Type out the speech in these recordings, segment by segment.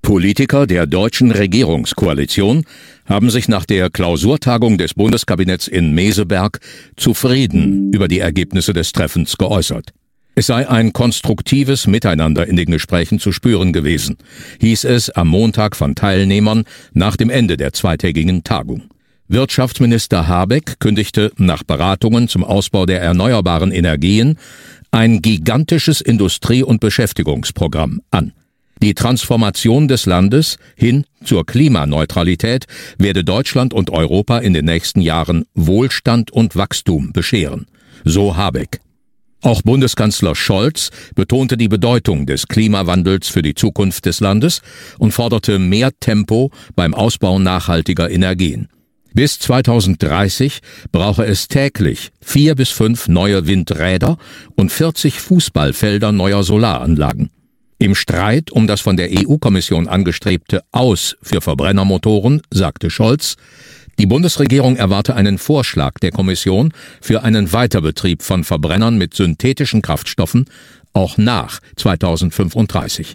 Politiker der deutschen Regierungskoalition haben sich nach der Klausurtagung des Bundeskabinetts in Meseberg zufrieden über die Ergebnisse des Treffens geäußert. Es sei ein konstruktives Miteinander in den Gesprächen zu spüren gewesen, hieß es am Montag von Teilnehmern nach dem Ende der zweitägigen Tagung. Wirtschaftsminister Habeck kündigte nach Beratungen zum Ausbau der erneuerbaren Energien ein gigantisches Industrie- und Beschäftigungsprogramm an. Die Transformation des Landes hin zur Klimaneutralität werde Deutschland und Europa in den nächsten Jahren Wohlstand und Wachstum bescheren, so Habeck. Auch Bundeskanzler Scholz betonte die Bedeutung des Klimawandels für die Zukunft des Landes und forderte mehr Tempo beim Ausbau nachhaltiger Energien. Bis 2030 brauche es täglich 4 bis 5 neue Windräder und 40 Fußballfelder neuer Solaranlagen. Im Streit um das von der EU-Kommission angestrebte Aus für Verbrennermotoren sagte Scholz, die Bundesregierung erwarte einen Vorschlag der Kommission für einen Weiterbetrieb von Verbrennern mit synthetischen Kraftstoffen auch nach 2035.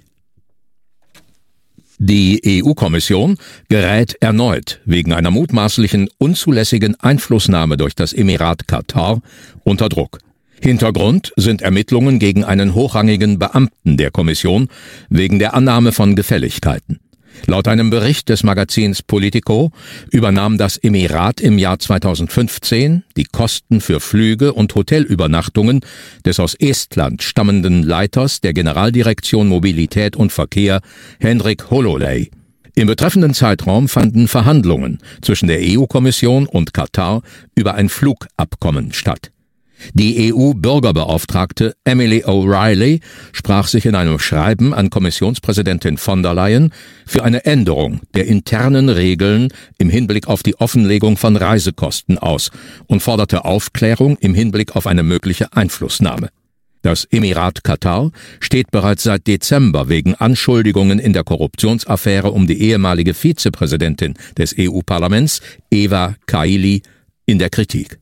Die EU-Kommission gerät erneut wegen einer mutmaßlichen unzulässigen Einflussnahme durch das Emirat Katar unter Druck. Hintergrund sind Ermittlungen gegen einen hochrangigen Beamten der Kommission wegen der Annahme von Gefälligkeiten. Laut einem Bericht des Magazins Politico übernahm das Emirat im Jahr 2015 die Kosten für Flüge und Hotelübernachtungen des aus Estland stammenden Leiters der Generaldirektion Mobilität und Verkehr, Henrik Hololei. Im betreffenden Zeitraum fanden Verhandlungen zwischen der EU-Kommission und Katar über ein Flugabkommen statt. Die EU-Bürgerbeauftragte Emily O'Reilly sprach sich in einem Schreiben an Kommissionspräsidentin von der Leyen für eine Änderung der internen Regeln im Hinblick auf die Offenlegung von Reisekosten aus und forderte Aufklärung im Hinblick auf eine mögliche Einflussnahme. Das Emirat Katar steht bereits seit Dezember wegen Anschuldigungen in der Korruptionsaffäre um die ehemalige Vizepräsidentin des EU-Parlaments, Eva Kaili, in der Kritik.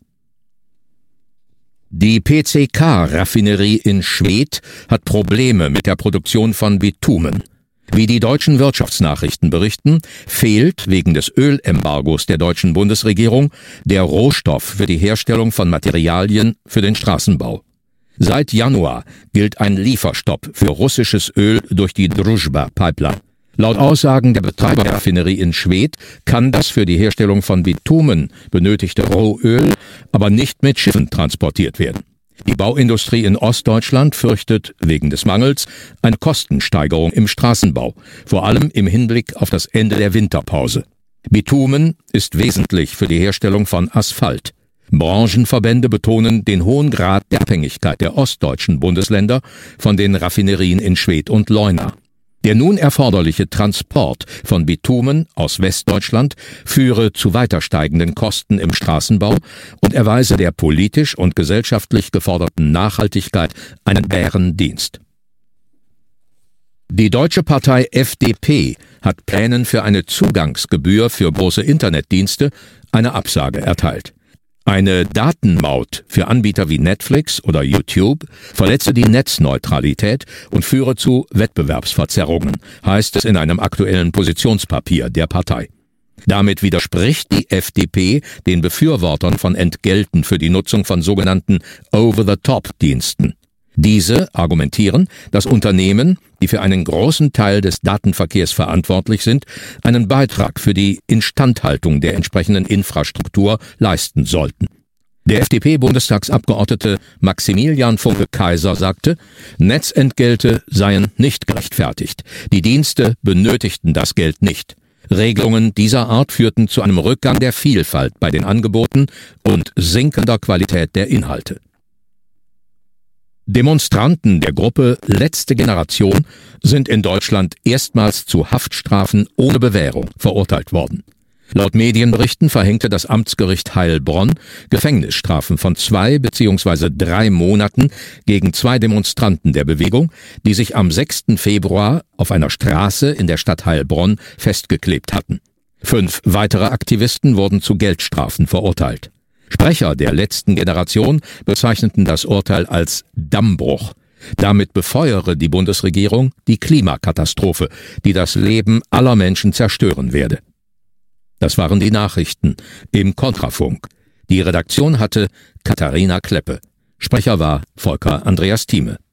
Die PCK-Raffinerie in Schwedt hat Probleme mit der Produktion von Bitumen. Wie die deutschen Wirtschaftsnachrichten berichten, fehlt wegen des Ölembargos der deutschen Bundesregierung der Rohstoff für die Herstellung von Materialien für den Straßenbau. Seit Januar gilt ein Lieferstopp für russisches Öl durch die Druzhba-Pipeline. Laut Aussagen der Betreiber der Raffinerie in Schwedt kann das für die Herstellung von Bitumen benötigte Rohöl aber nicht mit Schiffen transportiert werden. Die Bauindustrie in Ostdeutschland fürchtet wegen des Mangels eine Kostensteigerung im Straßenbau, vor allem im Hinblick auf das Ende der Winterpause. Bitumen ist wesentlich für die Herstellung von Asphalt. Branchenverbände betonen den hohen Grad der Abhängigkeit der ostdeutschen Bundesländer von den Raffinerien in Schwedt und Leuna. Der nun erforderliche Transport von Bitumen aus Westdeutschland führe zu weiter steigenden Kosten im Straßenbau und erweise der politisch und gesellschaftlich geforderten Nachhaltigkeit einen Bärendienst. Die deutsche Partei FDP hat Plänen für eine Zugangsgebühr für große Internetdienste eine Absage erteilt. Eine Datenmaut für Anbieter wie Netflix oder YouTube verletze die Netzneutralität und führe zu Wettbewerbsverzerrungen, heißt es in einem aktuellen Positionspapier der Partei. Damit widerspricht die FDP den Befürwortern von Entgelten für die Nutzung von sogenannten Over-the-Top-Diensten. Diese argumentieren, dass Unternehmen, die für einen großen Teil des Datenverkehrs verantwortlich sind, einen Beitrag für die Instandhaltung der entsprechenden Infrastruktur leisten sollten. Der FDP-Bundestagsabgeordnete Maximilian Funke-Kaiser sagte, Netzentgelte seien nicht gerechtfertigt. Die Dienste benötigten das Geld nicht. Regelungen dieser Art führten zu einem Rückgang der Vielfalt bei den Angeboten und sinkender Qualität der Inhalte. Demonstranten der Gruppe Letzte Generation sind in Deutschland erstmals zu Haftstrafen ohne Bewährung verurteilt worden. Laut Medienberichten verhängte das Amtsgericht Heilbronn Gefängnisstrafen von 2 bzw. 3 Monaten gegen 2 Demonstranten der Bewegung, die sich am 6. Februar auf einer Straße in der Stadt Heilbronn festgeklebt hatten. 5 weitere Aktivisten wurden zu Geldstrafen verurteilt. Sprecher der Letzten Generation bezeichneten das Urteil als Dammbruch. Damit befeuere die Bundesregierung die Klimakatastrophe, die das Leben aller Menschen zerstören werde. Das waren die Nachrichten im Kontrafunk. Die Redaktion hatte Katharina Kleppe. Sprecher war Volker Andreas Thieme.